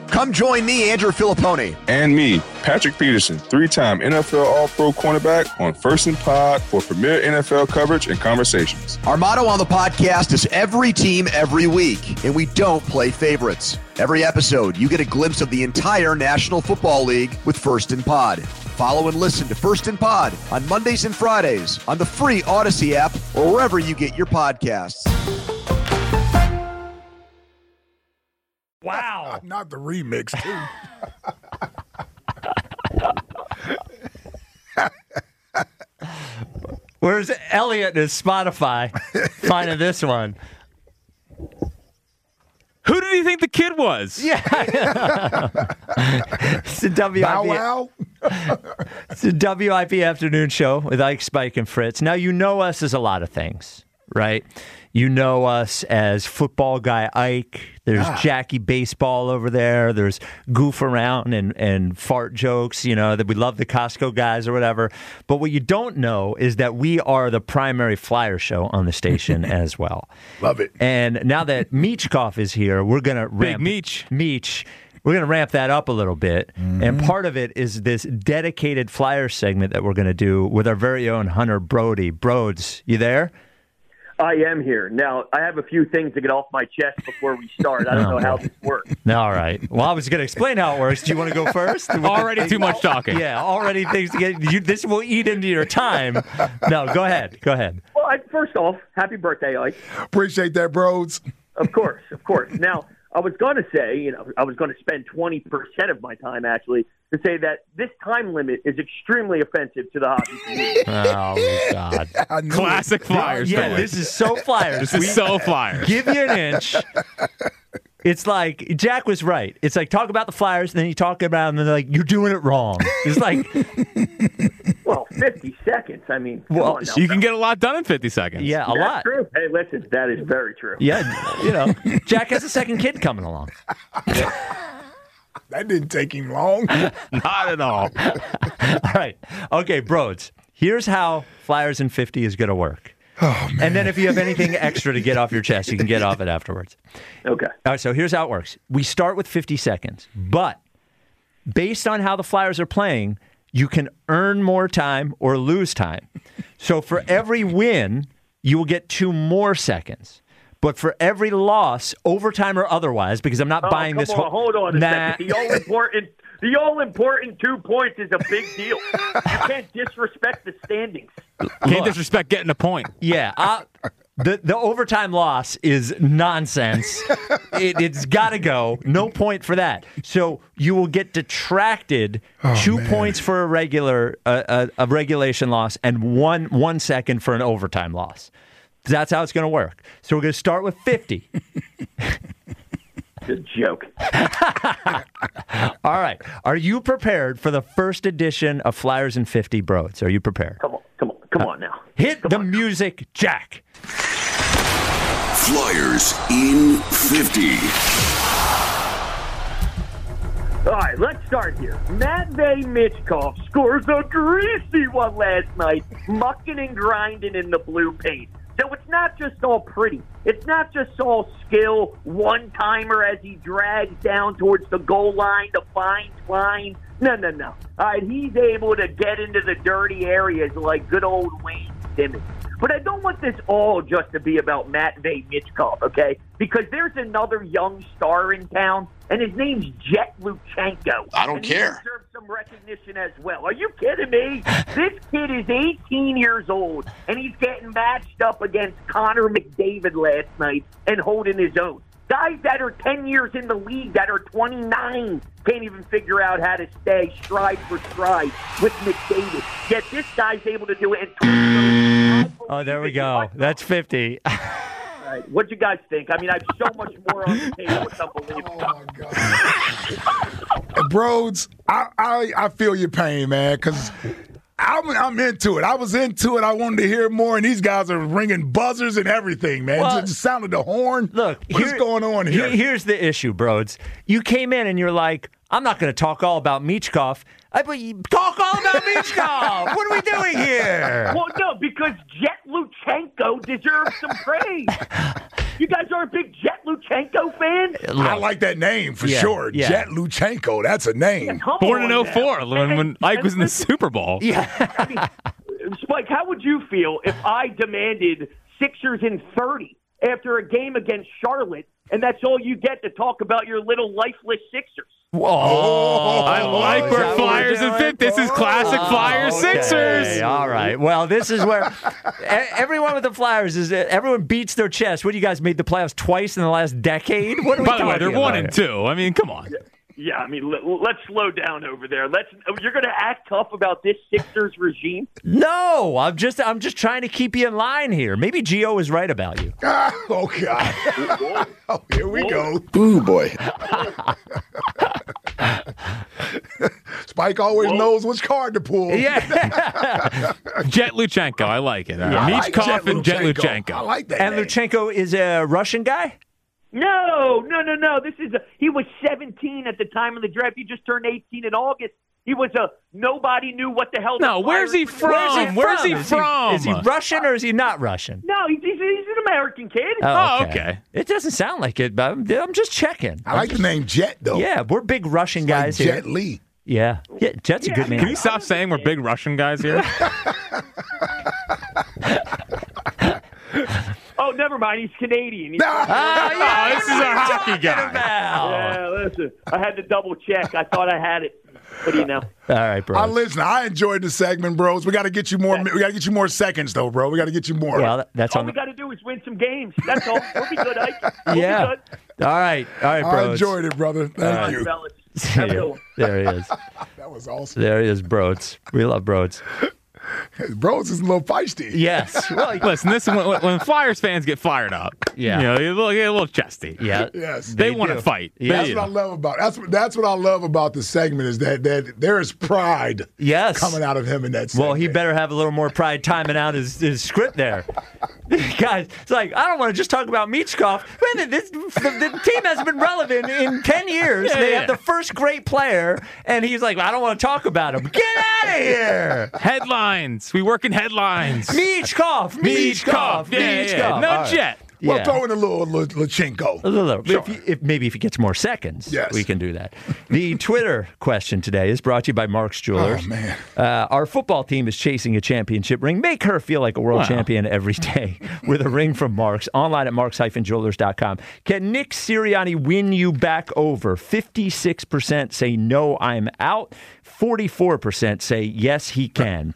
Come join me, Andrew Filipponi. And me, Patrick Peterson, 3-time NFL All-Pro cornerback on First and Pod for premier NFL coverage and conversations. Our motto on the podcast is every team, every week, and we don't play favorites. Every episode, you get a glimpse of the entire National Football League with First and Pod. Follow and listen to First and Pod on Mondays and Fridays on the free Odyssey app or wherever you get your podcasts. Wow. Not the remix, too. Where's Elliot and Spotify finding this one? Who did he think the kid was? Yeah. It's a WIP. Bow Wow? It's a WIP afternoon show with Ike, Spike, and Fritz. Now, you know us as a lot of things, right? You know us as football guy Ike. There's Jackie Baseball over there. There's goof around and fart jokes, that we love the Costco guys or whatever. But what you don't know is that we are the primary flyer show on the station as well. Love it. And now that Michkov is here, we're going to ramp Big Meech. We're going to ramp that up a little bit. Mm-hmm. And part of it is this dedicated flyer segment that we're going to do with our very own Hunter Brody. Broads, you there? I am here. Now, I have a few things to get off my chest before we start. I don't know how this works. All right. Well, I was going to explain how it works. Do you want to go first? Already too much talking. Yeah, already things to get. This will eat into your time. No, go ahead. Well, first off, happy birthday, Ike. Appreciate that, bros. Of course. Now, I was going to say, I was going to spend 20% of my time, actually, to say that this time limit is extremely offensive to the hockey community. Oh, God. Classic Flyers. Yeah, this is so Flyers. This is so Flyers. Give you an inch. It's like, Jack was right. It's like, talk about the Flyers, and then you talk about them, and they're like, you're doing it wrong. It's like... Well, 50 seconds. I mean, well, you can get a lot done in 50 seconds. Yeah, That's lot. True. Hey, listen, that is very true. Yeah, Jack has a second kid coming along. That didn't take him long. Not at all. All right. Okay, Broads, here's how Flyers in 50 is going to work. Oh, man. And then if you have anything extra to get off your chest, you can get off it afterwards. Okay. All right, so here's how it works. We start with 50 seconds, but based on how the Flyers are playing, you can earn more time or lose time. So for every win, you will get 2 more seconds. But for every loss, overtime or otherwise, because I'm not buying this whole... Hold on a second. The all-important 2 points is a big deal. You can't disrespect the standings. Can't disrespect getting a point. Yeah. The overtime loss is nonsense. It's got to go. No point for that. So you will get detracted 2 points for a regulation loss and 1 second for an overtime loss. That's how it's going to work. So we're going to start with 50. Good joke. All right. Are you prepared for the first edition of Flyers in 50, Broads? Are you prepared? Come on now. Hit the music, Jack. Flyers in 50. All right, let's start here. Matvei Michkov scores a greasy one last night, mucking and grinding in the blue paint. So it's not just all pretty. It's not just all skill, one-timer as he drags down towards the goal line to find Klein. No. All right, he's able to get into the dirty areas like good old Wayne Simmons. But I don't want this all just to be about Matvei Michkov, okay? Because there's another young star in town, and his name's Jet Luchenko. I don't care. He deserves some recognition as well. Are you kidding me? This kid is 18 years old, and he's getting matched up against Connor McDavid last night and holding his own. Guys that are 10 years in the league that are 29 can't even figure out how to stay stride for stride with McDavid. Yet this guy's able to do it in 20. Oh, there we go. That's 50. All right. What'd you guys think? I mean, I have so much more on the table. It's unbelievable. Oh, my God. Broads, I feel your pain, man, because I'm into it. I was into it. I wanted to hear more, and these guys are ringing buzzers and everything, man. Well, it just sounded the horn. Look, what's going on here? Here's the issue, Broads. You came in and you're like, I'm not going to talk all about Michkov. Talk all about Michkov. What are we doing here? Well, no, because Jet Luchenko deserves some praise. You guys are a big Jet Luchenko fan? I like that name for sure. Yeah. Jet Luchenko. That's a name. Born in 04 when Ike was in the Super Bowl. Yeah. I mean, Spike, how would you feel if I demanded Sixers in 30 after a game against Charlotte, and that's all you get to talk about your little lifeless Sixers? Whoa. I like where Flyers and fit. This is classic Flyers Sixers. All right. Well, this is where everyone with the Flyers everyone beats their chest. What, you guys made the playoffs twice in the last decade? What are we By the way, they're talking 1 about and here? 2. I mean, come on. Yeah, I mean, let's slow down over there. You're going to act tough about this Sixers regime? No, I'm just trying to keep you in line here. Maybe Gio is right about you. Oh, God. Oh, here we go. Ooh, boy. Spike always knows which card to pull. Yeah. Jet Luchenko. I like it. I like Michkov and Jet Luchenko. I like that And name. Luchenko is a Russian guy? No. He was 17 at the time of the draft. He just turned 18 in August. He was nobody knew what the hell. No, the where's he Flyers- from? Where's he from? Is he Russian or is he not Russian? No, he's an American kid. Oh, okay. It doesn't sound like it, but I'm just checking. I like the name Jet, though. Yeah, we're big Russian guys like here. Jet Li. Yeah, Jet's a good name. Can you stop saying we're big Russian guys here? Oh, never mind. He's Canadian. Oh, yeah, this is our hockey guy. Yeah, listen. I had to double check. I thought I had it. What do you know? All right, bro. Listen, I enjoyed the segment, bros. We got to get you more. We got to get you more seconds, though, bro. We got to get you more. Well, that's All on. we got to do is win some games. That's all. We'll be good, Ike. We'll Yeah. be good. All right, I bro. enjoyed it, brother. Thank you. Fellas. Have a good one. There he is. That was awesome. There he is, Broads. We love Broads. Bros is a little feisty. Yes. Well, Listen, this is when Flyers fans get fired up. Yeah. You know, they get a little chesty. yeah. Yes. They want to fight. Yeah. That's what I love about that's what I love about the segment is that there is pride Yes. coming out of him in that segment. Well, he better have a little more pride timing out his script there. Guys, it's like, I don't want to just talk about Michkov. The team hasn't been relevant in 10 years. Yeah, they yeah. have the first great player, and he's like, I don't want to talk about him. Get out of here. Headlines. We work in headlines. Michkov. Yeah. No All right. Jet. Well, Yeah. throw in a little Lachenko. A little. Sure. Maybe if he gets more seconds, Yes. we can do that. The Twitter question today is brought to you by Mark's Jewelers. Oh, man. Our football team is chasing a championship ring. Make her feel like a world champion every day with a ring from Mark's. Online at marks-jewelers.com. Can Nick Sirianni win you back over? 56% say no, I'm out. 44% say yes, he can.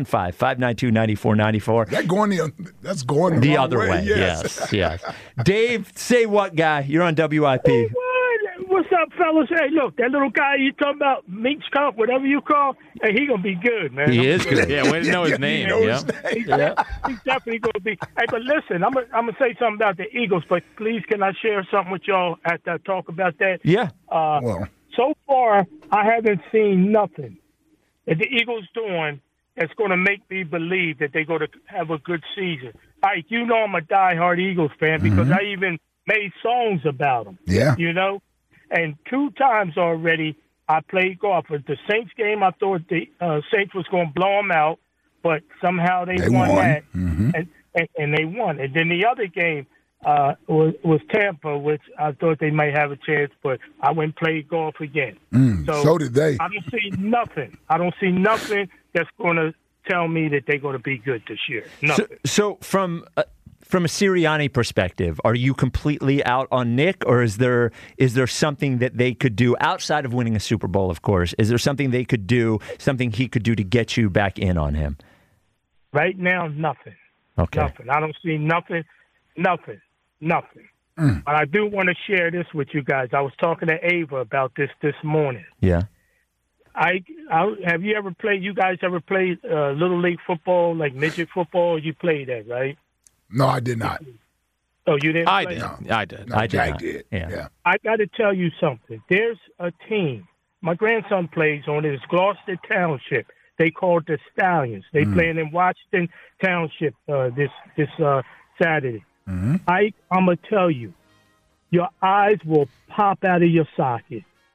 215-592-9494. That's going The wrong other way. Yes. Yes. Dave, say what, guy? You're on WIP. What's up, fellas? Hey, look, that little guy you talking about, Michkov, whatever you call, hey, he gonna be good, man. He is good. Yeah, way to know his name. know Yeah. his name. He's definitely gonna be. Hey, but listen, I'm gonna say something about the Eagles, but please, can I share something with y'all after I talk about that? Yeah. Well, So far, I haven't seen nothing that the Eagles doing that's going to make me believe that they're going to have a good season. Ike, you know I'm a diehard Eagles fan because I even made songs about them. Yeah. You know? And 2 times already I played golf. At the Saints game, I thought the Saints was going to blow them out, but somehow they won that, and they won. And then the other game was Tampa, which I thought they might have a chance, but I went and played golf again. so did they. I don't see nothing. I don't see nothing that's going to tell me that they're going to be good this year. Nothing. So from a Sirianni perspective, are you completely out on Nick, or is there something that they could do outside of winning a Super Bowl, of course? Is there something they could do, something he could do to get you back in on him? Right now, nothing. Okay. Nothing. I don't see nothing. But I do want to share this with you guys. I was talking to Ava about this morning. Yeah. Have you ever played? You guys ever played little league football, like midget football? You played that, right? No, I did not. Oh, you didn't. I play? did. No. I did. No, I did Jack not. did. Yeah. Yeah. I got to tell you something. There's a team. My grandson plays on it. It's Gloucester Township. They call it the Stallions. They playing in Washington Township this Saturday. I'm gonna tell you, your eyes will pop out of your socket.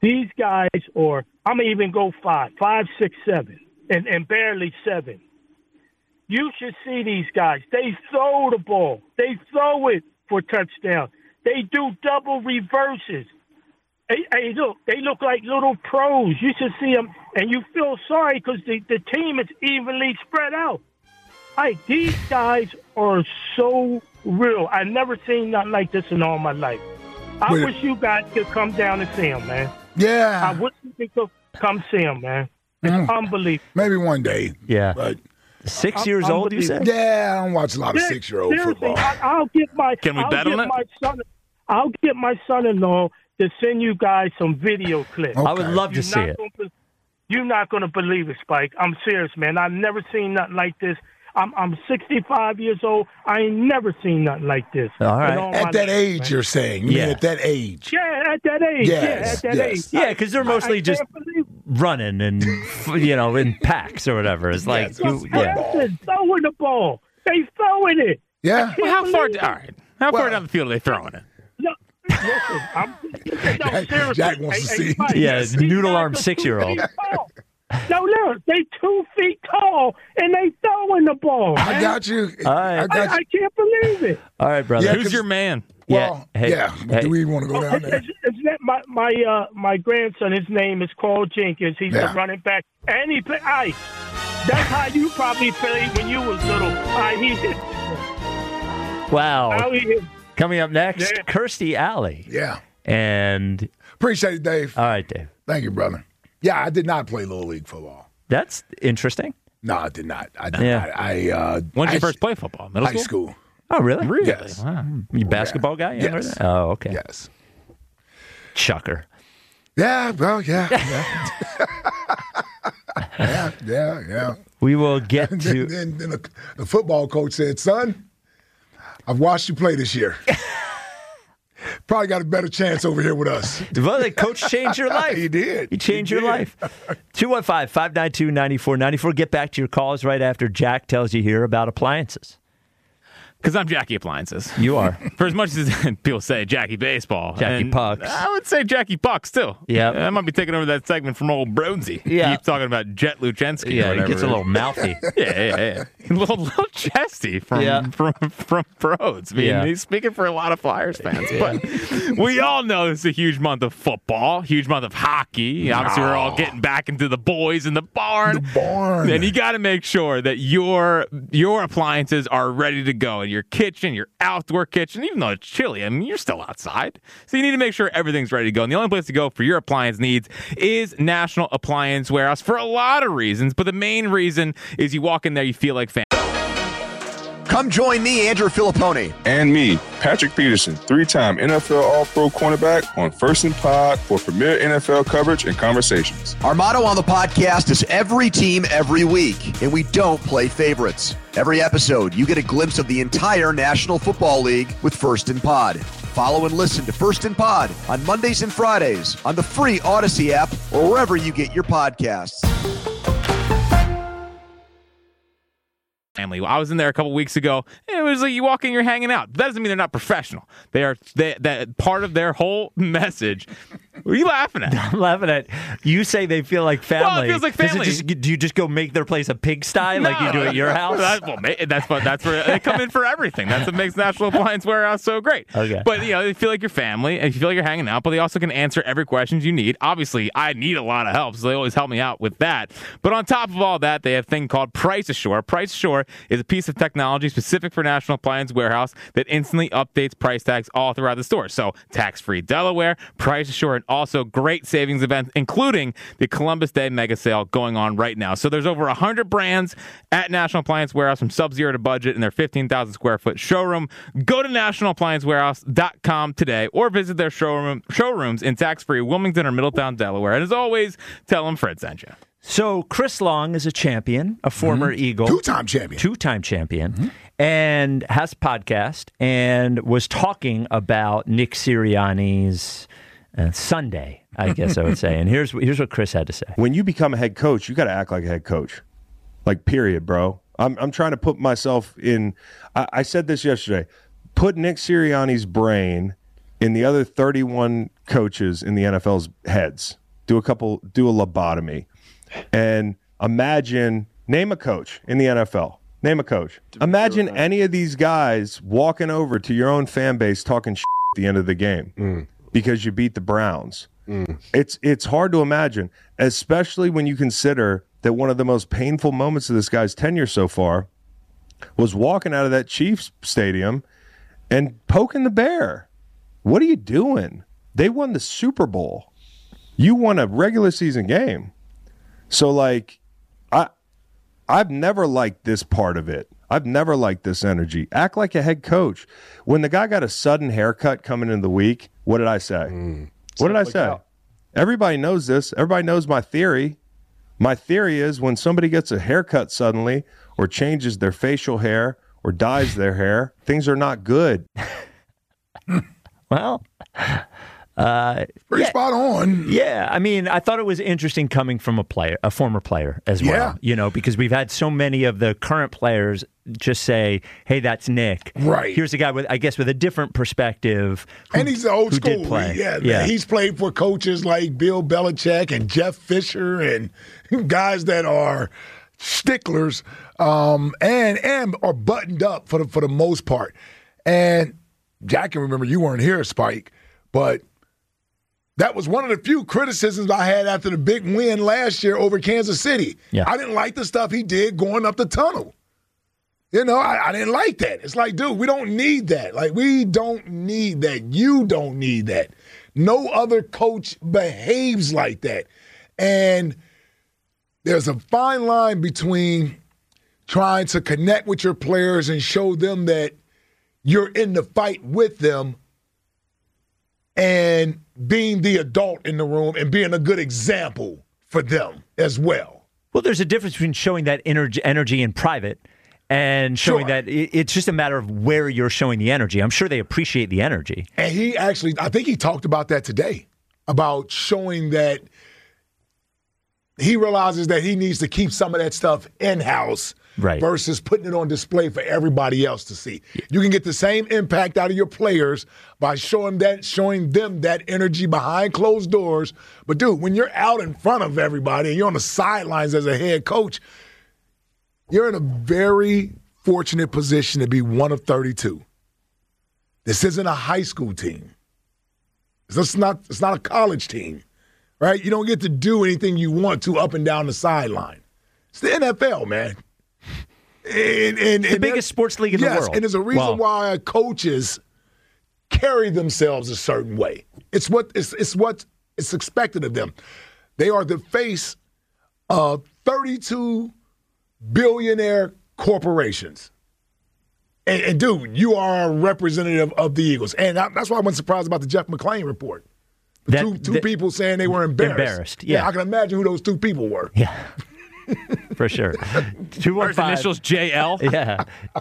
These guys, or I'm going to even go 5, 6, 7, and barely 7. You should see these guys. They throw the ball. They throw it for touchdown. They do double reverses. Hey, look, they look like little pros. You should see them, and you feel sorry because the team is evenly spread out. These guys are so real. I've never seen nothing like this in all my life. I wish you guys could come down and see them, man. Yeah. I wish you could come see them, man. It's unbelievable. Maybe one day. Yeah. But 6 years old, you said? yeah, I don't watch a lot of 6-year-old football. I'll get my. Can we bet on it? I'll get my son-in-law to send you guys some video clips. Okay. I would love to see it. You're not going to believe it, Spike. I'm serious, man. I've never seen nothing like this. I'm 65 years old. I ain't never seen nothing like this. All right. At that age, man. You're saying? You mean at that age? Yeah, at that age. Yes, at that age. Yeah, because they're mostly just running and, in packs or whatever. It's like, throwing the ball. They throwing it. Yeah. Well, how far? All right. How far down the field are they throwing it? No, listen, seriously. Jack wants to see. Mike, noodle arm 6-year-old. No, look, they 2 feet tall and they throwing the ball. Man. I got you. All right. I can't believe it. All right, brother. Yeah, Who's your man? Well, Hey. Do we want to go down there? It's that my grandson, his name is Carl Jenkins. He's the running back. And he play that's how you probably played when you was little. Wow. Coming up next, Kirstie Alley. Yeah. And Appreciate it, Dave. all right, Dave. Thank you, brother. Yeah, I did not play Little League football. That's interesting. No, I did not. I did not. When did you first play football? Middle High school? school. Oh, really? Really? Yes. Wow. You basketball guy? Yes. Oh, okay. Yes. Chucker. Yeah, well, yeah. Yeah. We will get to. Then the football coach said, son, I've watched you play this year. Probably got a better chance over here with us. Well, the coach changed your life. He did. He changed your life. 215-592-9494. Get back to your calls right after Jack tells you here about appliances. Because I'm Jackie Appliances. You are. For as much as people say Jackie Baseball. Jackie and Pucks. I would say Jackie Pucks, too. Yeah. I might be taking over that segment from old Brodsy. Yeah. Keep talking about Jet Luchensky. Yeah, or he whatever gets a it little is. mouthy. Yeah. A little chesty from Broads. I mean, he's speaking for a lot of Flyers fans. But we all know this is a huge month of football, huge month of hockey. Obviously, we're all getting back into the boys in the barn. And you got to make sure that your appliances are ready to go in your kitchen, your outdoor kitchen. Even though it's chilly, I mean, you're still outside. So you need to make sure everything's ready to go. And the only place to go for your appliance needs is National Appliance Warehouse for a lot of reasons. But the main reason is you walk in there, you feel like family. Come join me, Andrew Filippone. And me, Patrick Peterson, 3-time NFL All-Pro cornerback on First and Pod for premier NFL coverage and conversations. Our motto on the podcast is every team, every week, and we don't play favorites. Every episode, you get a glimpse of the entire National Football League with First and Pod. Follow and listen to First and Pod on Mondays and Fridays on the free Odyssey app or wherever you get your podcasts. Family. I was in there a couple weeks ago, and it was like you walk in, you're hanging out. That doesn't mean they're not professional. That part of their whole message. What are you laughing at? I'm laughing at you. Say they feel like family. Well, it feels like family. Do you just go make their place a pigsty like you do at your house? That's where they come in for everything. That's what makes National Appliance Warehouse so great. Okay. But they feel like your family, and you feel like you're hanging out. But they also can answer every question you need. Obviously, I need a lot of help, so they always help me out with that. But on top of all that, they have a thing called Price Assure. Price Assure is a piece of technology specific for National Appliance Warehouse that instantly updates price tags all throughout the store. So tax-free Delaware, Price Assure, and also great savings events, including the Columbus Day Mega Sale going on right now. So there's over 100 brands at National Appliance Warehouse from sub-zero to budget in their 15,000 square foot showroom. Go to nationalappliancewarehouse.com today or visit their showrooms in tax-free Wilmington or Middletown, Delaware. And as always, tell them Fred sent you. So Chris Long is a champion, a former Eagle. Two-time champion. And has a podcast and was talking about Nick Sirianni's Sunday, I guess I would say. And here's what Chris had to say. When you become a head coach, you got to act like a head coach. Like, period, bro. I'm trying to put myself in. I said this yesterday. Put Nick Sirianni's brain in the other 31 coaches in the NFL's heads. Do a lobotomy, and name a coach in the NFL. Name a coach. Imagine any of these guys walking over to your own fan base talking shit at the end of the game because you beat the Browns. It's hard to imagine, especially when you consider that one of the most painful moments of this guy's tenure so far was walking out of that Chiefs stadium and poking the bear. What are you doing? They won the Super Bowl. You won a regular season game. So, like, I've never liked this part of it. I've never liked this energy. Act like a head coach. When the guy got a sudden haircut coming into the week, what did I say? What did I say? Everybody knows this. Everybody knows my theory. My theory is when somebody gets a haircut suddenly or changes their facial hair or dyes their hair, things are not good. Well, pretty spot on. Yeah, I mean, I thought it was interesting coming from a former player as well. You know, because we've had so many of the current players just say, "Hey, that's Nick." Right. Here's a guy with a different perspective, and he's old school. Did play. Yeah. He's played for coaches like Bill Belichick and Jeff Fisher and guys that are sticklers and are buttoned up for the most part. And Jack can remember you weren't here, Spike, but that was one of the few criticisms I had after the big win last year over Kansas City. Yeah. I didn't like the stuff he did going up the tunnel. You know, I didn't like that. It's like, dude, we don't need that. Like, we don't need that. You don't need that. No other coach behaves like that. And there's a fine line between trying to connect with your players and show them that you're in the fight with them and being the adult in the room and being a good example for them as well. Well, there's a difference between showing that energy in private and showing that it's just a matter of where you're showing the energy. I'm sure they appreciate the energy. And he actually, I think he talked about that today, about showing that he realizes that he needs to keep some of that stuff in-house versus putting it on display for everybody else to see. You can get the same impact out of your players by showing them that energy behind closed doors. But, dude, when you're out in front of everybody and you're on the sidelines as a head coach, you're in a very fortunate position to be one of 32. This isn't a high school team. It's not a college team, right? You don't get to do anything you want to up and down the sideline. It's the NFL, man. And the biggest sports league in the world. Yes, and there's a reason why coaches carry themselves a certain way. It's what it's expected of them. They are the face of 32 billionaire corporations. And dude, you are a representative of the Eagles. And that's why I wasn't surprised about the Jeff McClain report. Two people saying they were embarrassed. Yeah. I can imagine who those two people were. Yeah. For sure. 215 First initials JL. Yeah.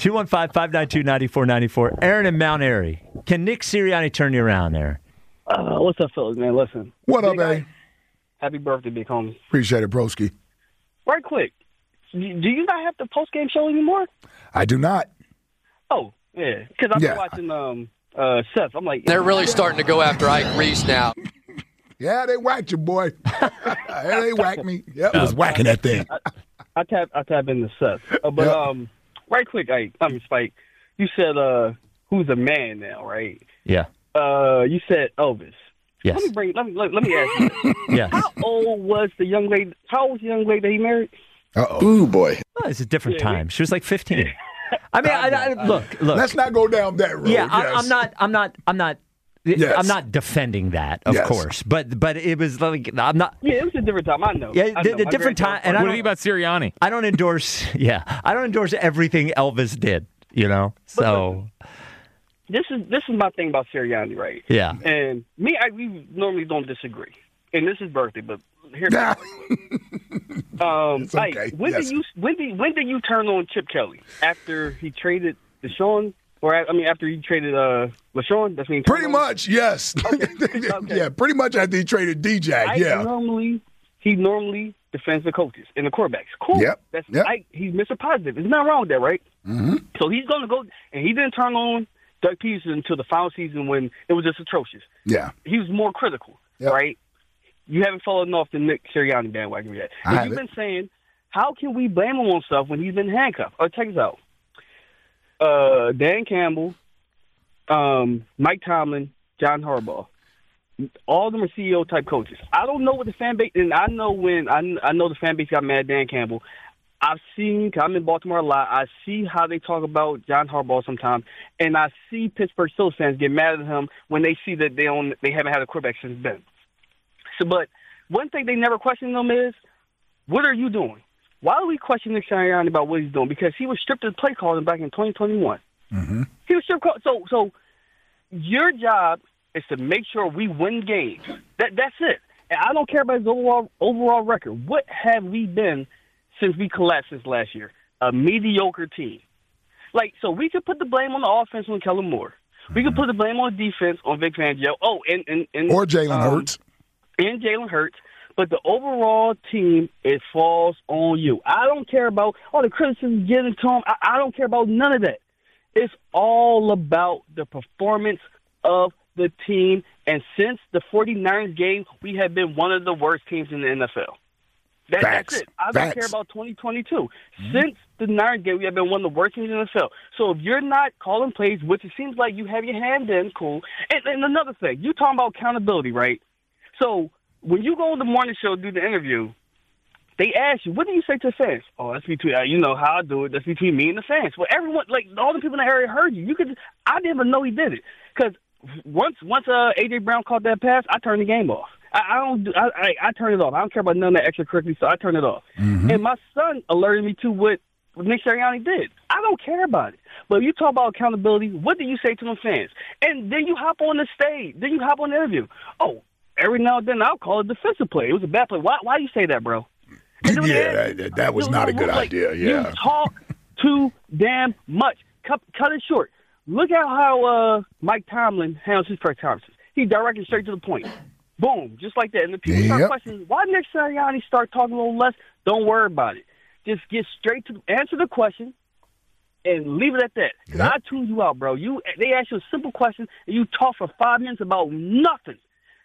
215-592-9494. Aaron in Mount Airy. Can Nick Sirianni turn you around there? What's up, fellas, man? Listen. What up, man? Happy birthday, Big Homies. Appreciate it, broski. Right quick. Do you not have the post-game show anymore? I do not. Oh, yeah. Because I've been watching Seth. I'm like, they're really starting to go after Ike Reese now. Yeah, they whacked you, boy. Yeah, they whacked me. Yep, I was whacking that thing. I tap into Seth. Right quick, Spike, you said who's a man now, right? Yeah. You said Elvis. Yes. Let me ask you this. Yes. How old was the young lady that he married? Uh-oh. Ooh, boy. Well, it's a different time. She was like 15. I mean, look. Let's not go down that road. Yeah, yes. I'm not defending that, of course, but it was like I'm not. Yeah, it was a different time. I know. Yeah, the different time. And what do you think about Sirianni? I don't endorse. Yeah, I don't endorse everything Elvis did. You know, so. This is my thing about Sirianni, right? Yeah. And me, we normally don't disagree. And this is birthday, but here. It's okay. When did you turn on Chip Kelly after he traded Deshaun? Or after he traded LaShawn? That's when he pretty much, yes. Okay. Yeah, pretty much after he traded DJ. He normally defends the coaches and the quarterbacks. Cool. Yep. He's Mr. Positive. There's nothing wrong with that, right? Mm-hmm. So he's going to go, and he didn't turn on Doug Peterson until the final season when it was just atrocious. Yeah. He was more critical, right? You haven't fallen off the Nick Sirianni bandwagon yet. But you've been saying, how can we blame him on stuff when he's been handcuffed? Check this out. Dan Campbell, Mike Tomlin, John Harbaugh. All of them are CEO-type coaches. I don't know what the fan base – and I know I know the fan base got mad at Dan Campbell. I've seen – I'm in Baltimore a lot. I see how they talk about John Harbaugh sometimes, and I see Pittsburgh Steelers fans get mad at him when they see that they haven't had a quarterback since then. So, but one thing they never question them is, what are you doing? Why do we question Nick Sirianni about what he's doing? Because he was stripped of the play calling back in 2021. Mm-hmm. He was stripped. So your job is to make sure we win games. That's it. And I don't care about his overall record. What have we been since we collapsed this last year? A mediocre team. So we could put the blame on the offense on Kellen Moore. We could put the blame on the defense on Vic Fangio. Oh, and or Jalen Hurts. And Jalen Hurts. But the overall team, it falls on you. I don't care about all the criticism getting to him. I don't care about none of that. It's all about the performance of the team. And since the 49ers game, we have been one of the worst teams in the NFL. That's it. I don't care about 2022. Mm-hmm. Since the Niners game, we have been one of the worst teams in the NFL. So if you're not calling plays, which it seems like you have your hand in, cool. And another thing, you talking about accountability, right? So when you go on the morning show, do the interview, they ask you, what do you say to the fans? Oh, that's between, you know how I do it. That's between me and the fans. Well, everyone, all the people in the area heard you. I didn't even know he did it. Because once A.J. Brown caught that pass, I turned the game off. I turn it off. I don't care about none of that extracurricular, so I turn it off. Mm-hmm. And my son alerted me to what Nick Sirianni did. I don't care about it. But if you talk about accountability, what do you say to the fans? And then you hop on the stage. Then you hop on the interview. Oh, every now and then I'll call it a defensive play. It was a bad play. Why do you say that, bro? That was not a good idea. Yeah. You talk too damn much. Cut it short. Look at how Mike Tomlin handles his press conferences. He directed straight to the point. Boom, just like that. And the people start questioning, why Nick Sirianni start talking a little less? Don't worry about it. Just get straight to answer the question and leave it at that. Because I tuned you out, bro. They ask you a simple question, and you talk for 5 minutes about nothing.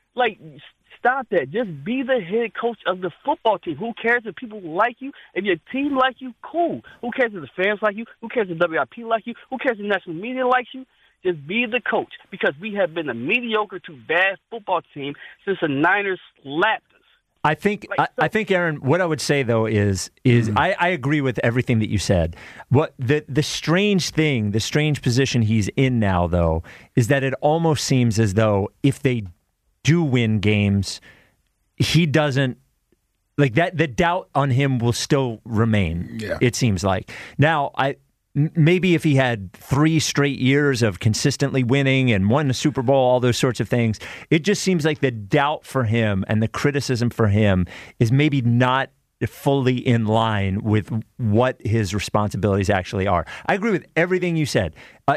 Stop that. Just be the head coach of the football team. Who cares if people like you? If your team like you, cool. Who cares if the fans like you? Who cares if WIP like you? Who cares if the national media likes you? Just be the coach, because we have been a mediocre to bad football team since the Niners slapped us. I think, Aaron, what I would say, though, is I agree with everything that you said. What the strange thing, the strange position he's in now, though, is that it almost seems as though if they do win games, he doesn't, that the doubt on him will still remain, it seems like. Now, maybe if he had 3 straight years of consistently winning and won the Super Bowl, all those sorts of things, it just seems like the doubt for him and the criticism for him is maybe not fully in line with what his responsibilities actually are. I agree with everything you said,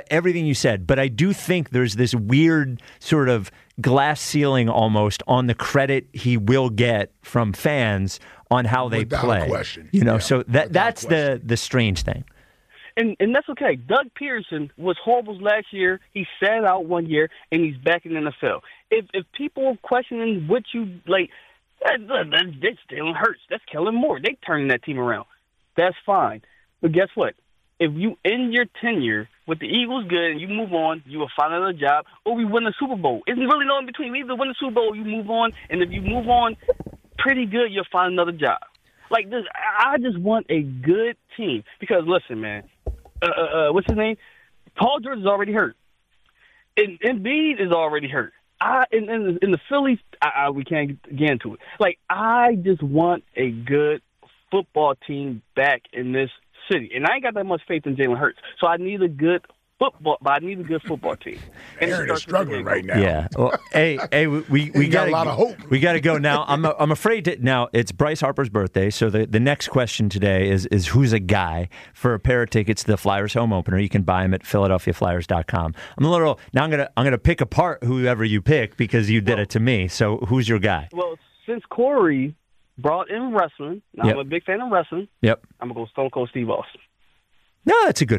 but I do think there's this weird sort of glass ceiling almost on the credit he will get from fans on how they play. Question. So that's the strange thing. And that's okay. Doug Peterson was horrible last year. He sat out 1 year, and he's back in the NFL. If people are questioning what you that's Jalen Hurts. That's Kellen Moore. They turning that team around. That's fine. But guess what? If you end your tenure with the Eagles good and you move on, you will find another job, or we win the Super Bowl. It's really no in between. We either win the Super Bowl or you move on, and if you move on pretty good, you'll find another job. Like this, I just want a good team. Because listen, man, what's his name? Paul George is already hurt. And Embiid is already hurt. In the Phillies, we can't get into it. I just want a good football team back in this city. And I ain't got that much faith in Jalen Hurts. So I need a good football team. Aaron is struggling right now. Yeah. Well, hey, we got a lot of hope. We got to go now. I'm afraid to. Now it's Bryce Harper's birthday, so the next question today is who's a guy for a pair of tickets to the Flyers home opener. You can buy them at PhiladelphiaFlyers.com. I'm gonna pick apart whoever you pick because you did it to me. So who's your guy? Well, since Corey brought in wrestling, I'm a big fan of wrestling. Yep. I'm gonna go Stone Cold Steve Austin. No, that's a good one.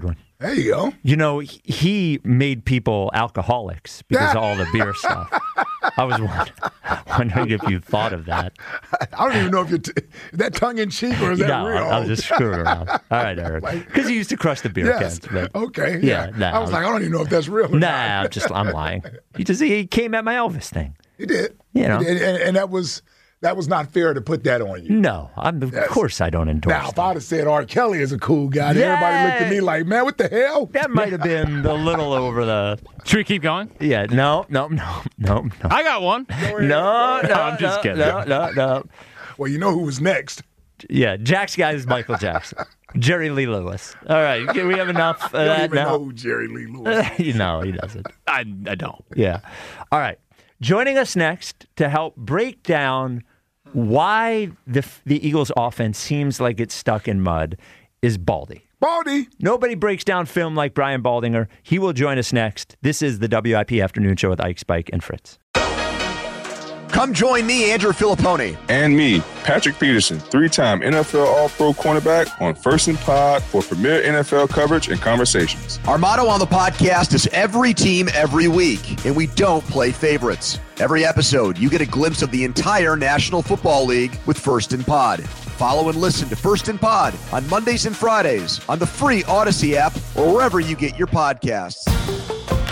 There you go. You know, he made people alcoholics because of all the beer stuff. I was wondering if you thought of that. I don't even know if is that tongue-in-cheek or is that real? No, I was just screwing around. All right, Eric. Because he used to crush the beer cans. But, okay. Yeah. I was like, I don't even know if that's real or not. I'm lying. He came at my Elvis thing. He did. You know. And that was not fair to put that on you. No, of course I don't endorse Now, if I'd have said R. Kelly is a cool guy, then everybody looked at me like, man, what the hell? That might have been a little over the... Should we keep going? Yeah, no. I got one. No, I'm just kidding. No. Well, you know who was next. Yeah, Jack's guy is Michael Jackson. Jerry Lee Lewis. All right, we have enough of that now. You don't even know who Jerry Lee Lewis is. No, he doesn't. I don't. Yeah. All right. Joining us next to help break down why the Eagles' offense seems like it's stuck in mud is Baldy. Baldy. Nobody breaks down film like Brian Baldinger. He will join us next. This is the WIP Afternoon Show with Ike, Spike, and Fritz. Come join me, Andrew Filippone. And me, Patrick Peterson, 3-time NFL All-Pro cornerback on First and Pod for premier NFL coverage and conversations. Our motto on the podcast is every team, every week, and we don't play favorites. Every episode, you get a glimpse of the entire National Football League with First and Pod. Follow and listen to First and Pod on Mondays and Fridays on the free Odyssey app or wherever you get your podcasts.